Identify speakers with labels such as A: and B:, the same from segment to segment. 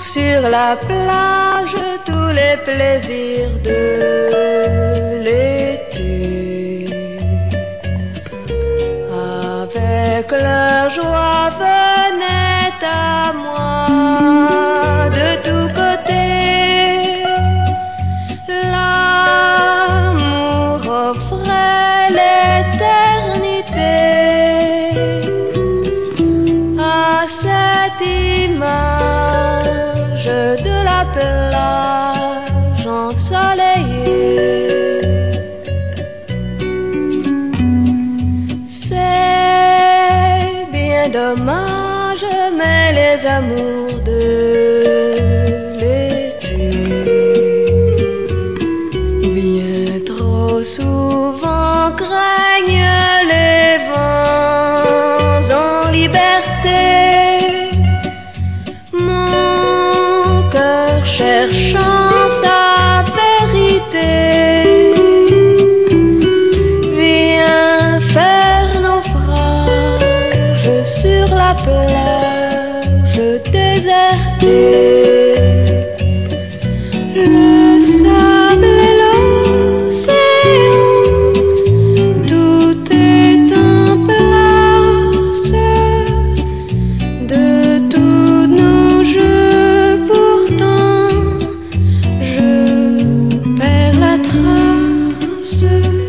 A: sur la plage tous les plaisirs de l'été. Avec leur joie venait à moi de tous côtés. L'amour offrait l'éternité à cette image de la plage ensoleillée. C'est bien dommage, mais les amours de l'été bien trop souvent craignent les vents en liberté. Mon cœur cherchant sa vérité vient faire naufrage sur la plage désertée. Le sable et l'océan, tout est en place. De tous nos jeux pourtant je perds la trace.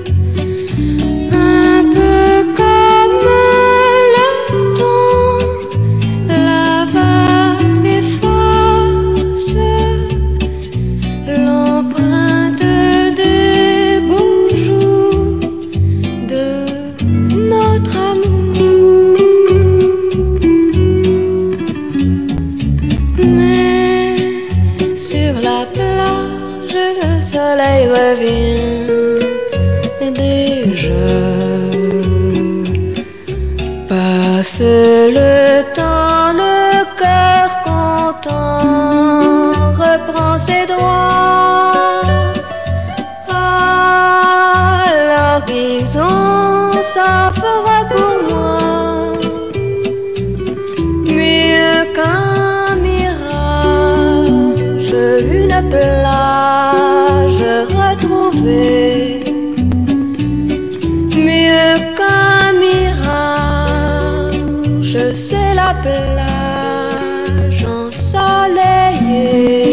A: Un peu comme le temps, la vague efface l'empreinte des beaux jours de notre amour. Mais sur la plage le soleil revient déjà. Passe le temps, le cœur content reprend ses droits. À l'horizon s'offre pour moi mieux qu'un mirage, une plage retrouvée. Mieux qu'un mirage, c'est la plage ensoleillée.